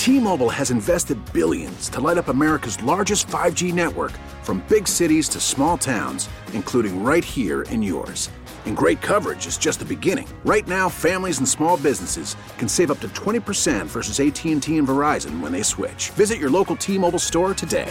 T-Mobile has invested billions to light up America's largest 5G network, from big cities to small towns, including right here in yours. And great coverage is just the beginning. Right now, families and small businesses can save up to 20% versus AT&T and Verizon when they switch. Visit your local T-Mobile store today.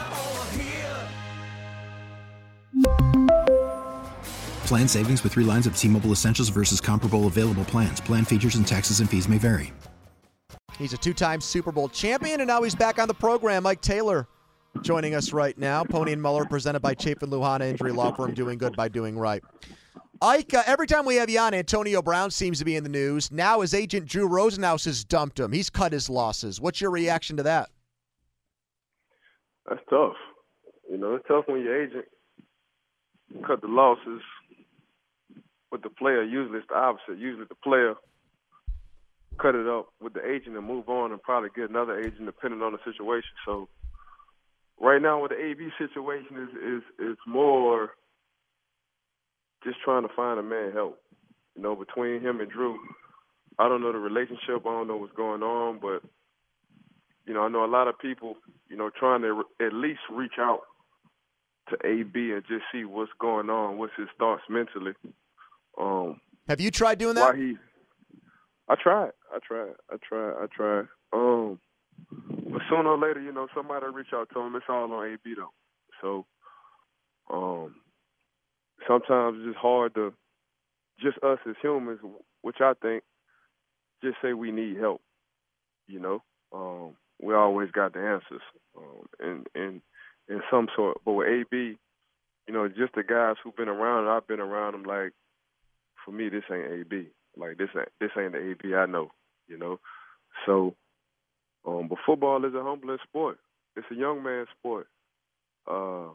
Plan savings with 3 lines of T-Mobile Essentials versus comparable available plans. Plan features and taxes and fees may vary. He's a 2-time Super Bowl champion, and now he's back on the program. Mike Taylor joining us right now. Pony and Muller, presented by Chapin Luhana Injury Law Firm, doing good by doing right. Ike, every time we have you on, Antonio Brown seems to be in the news. Now his agent, Drew Rosenhaus, has dumped him. He's cut his losses. What's your reaction to that? That's tough. It's tough when your agent cut the losses with the player. Usually it's the opposite. Usually the player cut it up with the agent and move on and probably get another agent depending on the situation. So right now with the AB situation is more just trying to find a man help. Between him and Drew, I don't know the relationship. I don't know what's going on, but, I know a lot of people, trying to at least reach out to AB and just see what's going on, what's his thoughts mentally. Have you tried doing that? I tried. But sooner or later, somebody will reach out to him. It's all on AB though. So, sometimes it's just hard to, just us as humans, which I think, just say we need help. We always got the answers, in some sort. But with AB, just the guys who've been around, I've been around them. Like, for me, this ain't AB. Like, this ain't the AB I know. So, but football is a humbling sport. It's a young man's sport. The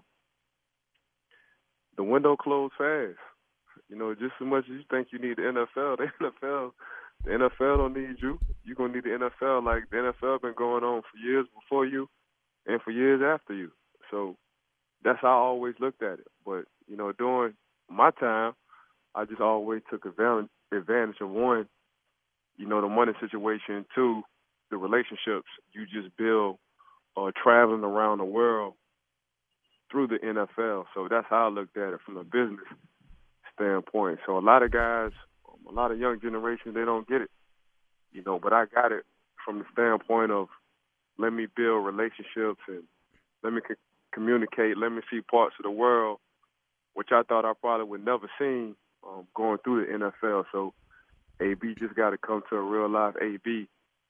window closed fast. Just as much as you think you need the NFL, the NFL don't need you. You're going to need the NFL. Like, the NFL been going on for years before you and for years after you. So that's how I always looked at it. But, during my time, I just always took advantage of, one, the money situation, two, the relationships you just build traveling around the world through the NFL. So that's how I looked at it from a business standpoint. So a lot of guys, a lot of young generations, they don't get it, but I got it from the standpoint of, let me build relationships and let me communicate, let me see parts of the world, which I thought I probably would never seen going through the NFL. So AB just got to come to a real life AB,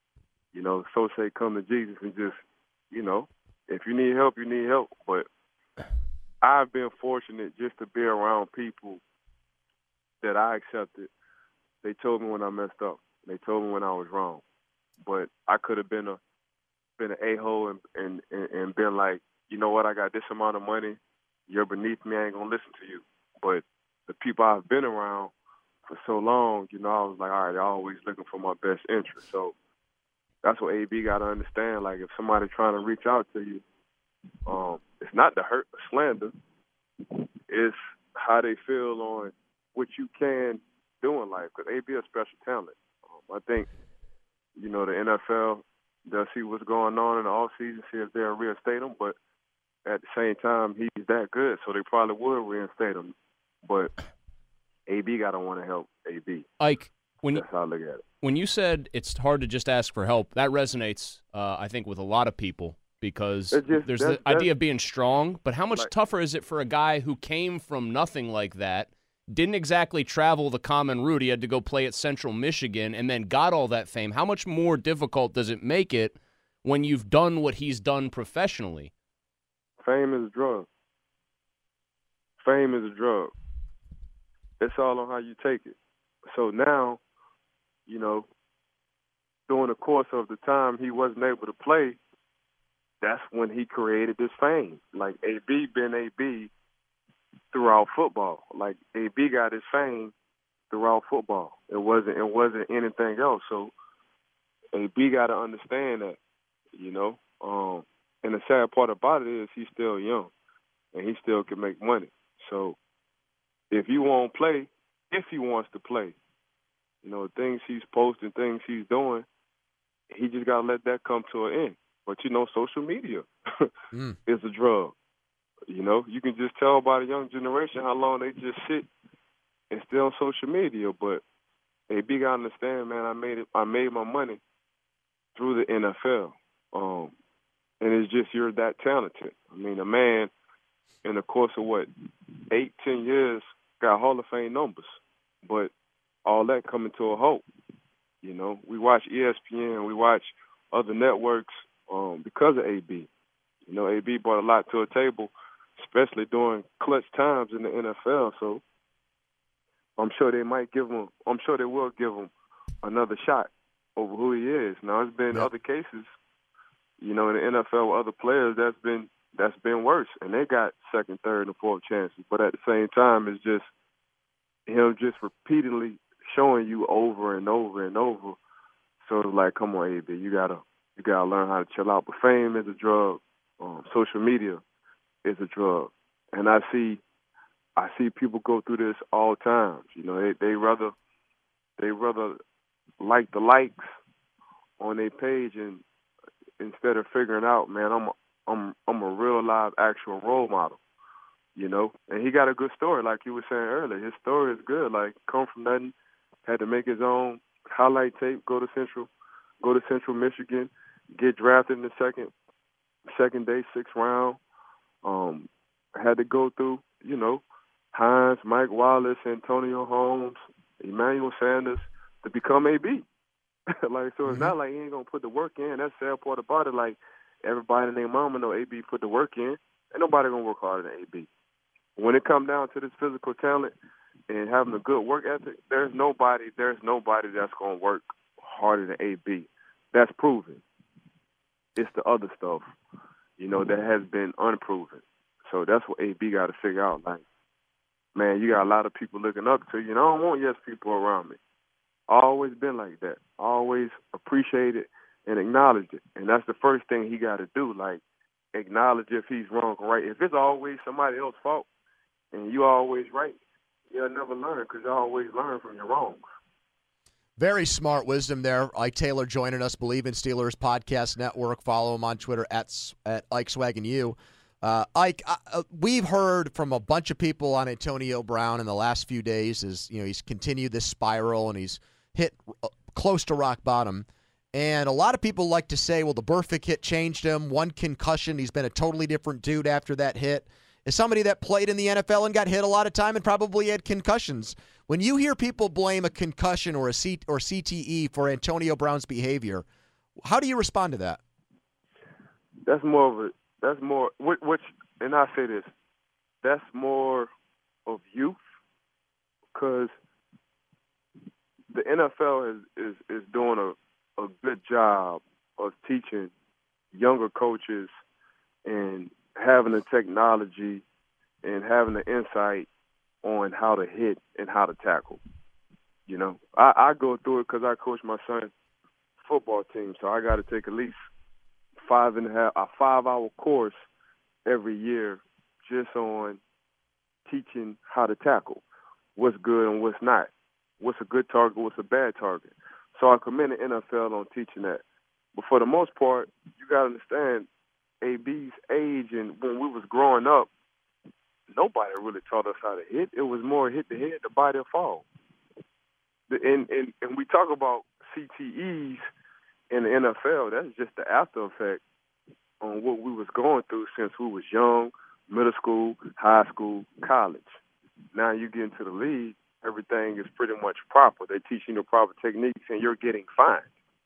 so say come to Jesus and just, if you need help, you need help. But I've been fortunate just to be around people that I accepted. They told me when I messed up. They told me when I was wrong. But I could have been an a-hole and been like, you know what, I got this amount of money. You're beneath me. I ain't going to listen to you. But the people I've been around for so long, I was like, all right, they're always looking for my best interest. So that's what AB got to understand. Like, if somebody's trying to reach out to you, it's not the hurt or slander. It's how they feel on what you can do in life. Because AB is a special talent. I think, the NFL, they'll see what's going on in the offseason, see if they'll reinstate him. But at the same time, he's that good, so they probably would reinstate him. But AB got to want to help AB. Ike, that's how I look at it. When you said it's hard to just ask for help, that resonates, I think, with a lot of people because there's the idea of being strong. But how much tougher is it for a guy who came from nothing like that, didn't exactly travel the common route? He had to go play at Central Michigan and then got all that fame. How much more difficult does it make it when you've done what he's done professionally? Fame is a drug. Fame is a drug. It's all on how you take it. So now, during the course of the time he wasn't able to play, that's when he created this fame. Like, AB been AB throughout football. Like, AB got his fame throughout football. It wasn't anything else. So AB got to understand that, and the sad part about it is he's still young and he still can make money. So if you won't play, if he wants to play, things he's posting, things he's doing, he just got to let that come to an end. But, social media is a drug. You can just tell by the young generation how long they just sit and stay on social media. But AB got to understand, man, I made my money through the NFL. And it's just you're that talented. I mean, a man in the course of 8-10 years got Hall of Fame numbers. But all that coming to a halt. We watch ESPN, we watch other networks because of AB. AB brought a lot to the table, especially during clutch times in the NFL. So I'm sure they will give him another shot over who he is. Now, there's been other cases, in the NFL with other players that's been worse, and they got second, third, and fourth chances. But at the same time, it's just him just repeatedly showing you over and over and over, sort of like, come on, AB, you gotta learn how to chill out. But fame is a drug. Social media is a drug, and I see people go through this all times. They rather like the likes on their page, and instead of figuring out, man, I'm a real live actual role model. And he got a good story, like you were saying earlier. His story is good. Like, come from nothing, had to make his own highlight tape, go to Central Michigan, get drafted in the second day, 6th round. Had to go through, Hines, Mike Wallace, Antonio Holmes, Emmanuel Sanders to become AB. So it's not like he ain't gonna put the work in. That's the sad part about it. Like, everybody and their mama know AB put the work in. Ain't nobody gonna work harder than AB. When it comes down to this physical talent and having a good work ethic, there's nobody that's gonna work harder than AB. That's proven. It's the other stuff, that has been unproven. So that's what AB got to figure out. Like, man, you got a lot of people looking up to you. And I don't want yes people around me. I always been like that. I always appreciated and acknowledged it. And that's the first thing he got to do, like, acknowledge if he's wrong or right. If it's always somebody else's fault and you always right, you'll never learn because you always learn from your wrongs. Very smart wisdom there. Ike Taylor joining us, Believe in Steelers Podcast Network. Follow him on Twitter at IkeSwaggingU. Ike, we've heard from a bunch of people on Antonio Brown in the last few days as he's continued this spiral and he's hit close to rock bottom. And a lot of people like to say, well, the Burfict hit changed him. One concussion, he's been a totally different dude after that hit. As somebody that played in the NFL and got hit a lot of time and probably had concussions, when you hear people blame a concussion or CTE for Antonio Brown's behavior, how do you respond to that? That's more, and I say this, that's more of youth, because the NFL is doing a good job of teaching younger coaches and having the technology and having the insight on how to hit and how to tackle. I go through it because I coach my son's football team, so I got to take at least a 5-hour course every year just on teaching how to tackle, what's good and what's not, what's a good target, what's a bad target. So I commend the NFL on teaching that. But for the most part, you got to understand AB's age, and when we was growing up, nobody really taught us how to hit. It was more hit the head, the body, or fall. And we talk about CTEs in the NFL. That's just the after effect on what we was going through since we was young, middle school, high school, college. Now you get into the league, everything is pretty much proper. They teach you the proper techniques, and you're getting fined.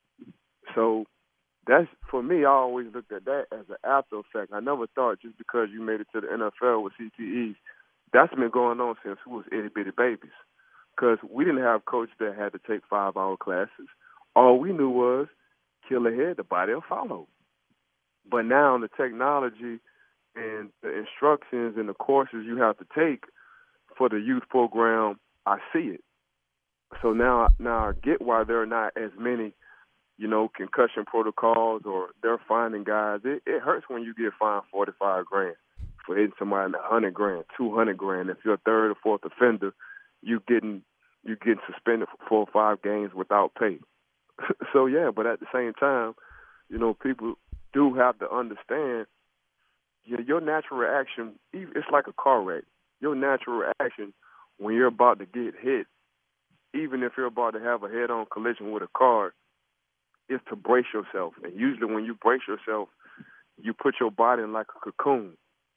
So that's, for me, I always looked at that as an after effect. I never thought just because you made it to the NFL with CTEs, that's been going on since we was itty-bitty babies. Because we didn't have coaches that had to take 5-hour classes. All we knew was kill ahead, the body will follow. But now the technology and the instructions and the courses you have to take for the youth program, I see it. So now I get why there are not as many, concussion protocols, or they're finding guys. It hurts when you get fined $45,000 for hitting somebody $100,000, $200,000. If you're a third or fourth offender, you getting suspended for 4 or 5 games without pay. So, yeah, but at the same time, you know, people do have to understand your natural reaction, it's like a car wreck. Your natural reaction when you're about to get hit, even if you're about to have a head-on collision with a car, is to brace yourself. And usually when you brace yourself, you put your body in like a cocoon.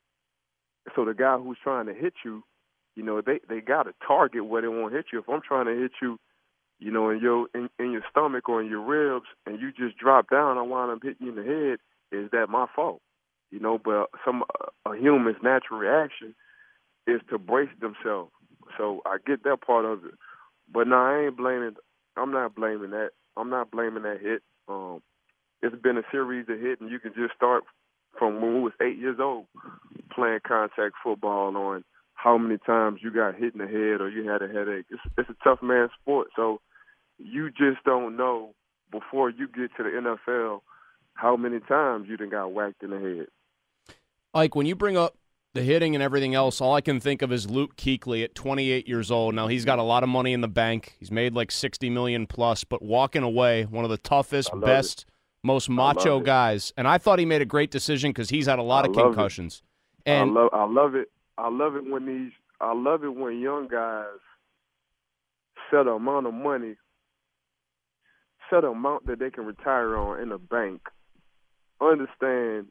So the guy who's trying to hit you, you know, they got to target where they want to hit you. If I'm trying to hit you, you know, in your stomach or in your ribs, and you just drop down, I wind up hitting you in the head, is that my fault? You know, but a human's natural reaction is to brace themselves. So I get that part of it. But no, I'm not blaming that. I'm not blaming that hit. It's been a series of hits, and you can just start from when we was 8 years old playing contact football on how many times you got hit in the head or you had a headache. It's a tough man sport, so you just don't know before you get to the NFL how many times you done got whacked in the head. Ike, when you bring up the hitting and everything else, all I can think of is Luke Kuechly at 28 years old. Now, he's got a lot of money in the bank. He's made like $60 million plus, but walking away, one of the toughest, best, most macho guys. And I thought he made a great decision because he's had a lot of concussions. And I love it. I love it when young guys set an amount of money, set an amount that they can retire on in a bank, understand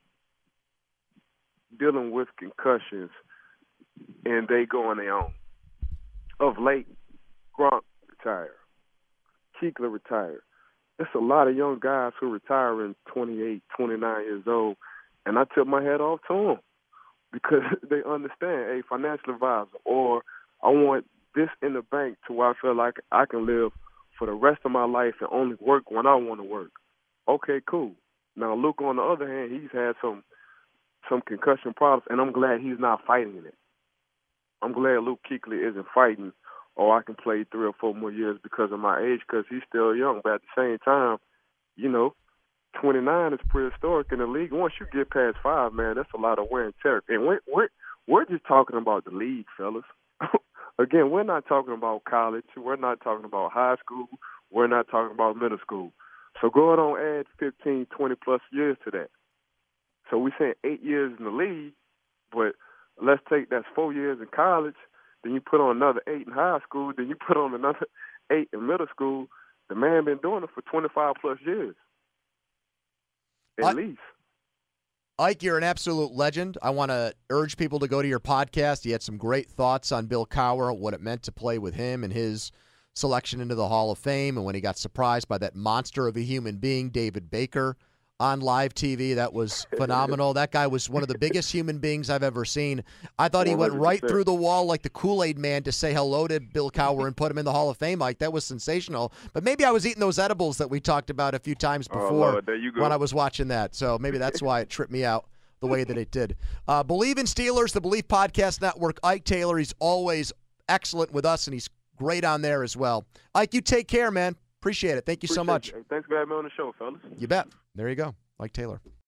dealing with concussions, and they go on their own. Of late, Gronk retired. Kuechly retired. There's a lot of young guys who retire in 28, 29 years old, and I tip my hat off to them because they understand, hey, financial advisor, or I want this in the bank to where I feel like I can live for the rest of my life and only work when I want to work. Okay, cool. Now, Luke, on the other hand, he's had some concussion problems, and I'm glad he's not fighting it. I'm glad Luke Kuechly isn't fighting, or I can play 3 or 4 more years because of my age, because he's still young. But at the same time, you know, 29 is prehistoric in the league. Once you get past 5, man, that's a lot of wear and tear. And we're just talking about the league, fellas. Again, we're not talking about college. We're not talking about high school. We're not talking about middle school. So go ahead and add 15, 20-plus years to that. So we're saying 8 years in the league, but let's take that's 4 years in college, then you put on another 8 in high school, then you put on another 8 in middle school. The man been doing it for 25-plus years, at least. Ike, you're an absolute legend. I want to urge people to go to your podcast. You had some great thoughts on Bill Cowher, what it meant to play with him and his selection into the Hall of Fame, and when he got surprised by that monster of a human being, David Baker, on live TV. That was phenomenal. That guy was one of the biggest human beings I've ever seen. I thought he 100%. Went right through the wall like the Kool-Aid man to say hello to Bill Cowher and put him in the Hall of Fame. Like, that was sensational. But maybe I was eating those edibles that we talked about a few times before when I was watching that. So maybe that's why it tripped me out the way that it did. Believe in Steelers, the Believe Podcast Network. Ike Taylor, he's always excellent with us, and he's great on there as well. Ike, you take care, man. Appreciate it. Thank you so much. Thanks for having me on the show, fellas. You bet. There you go. Ike Taylor.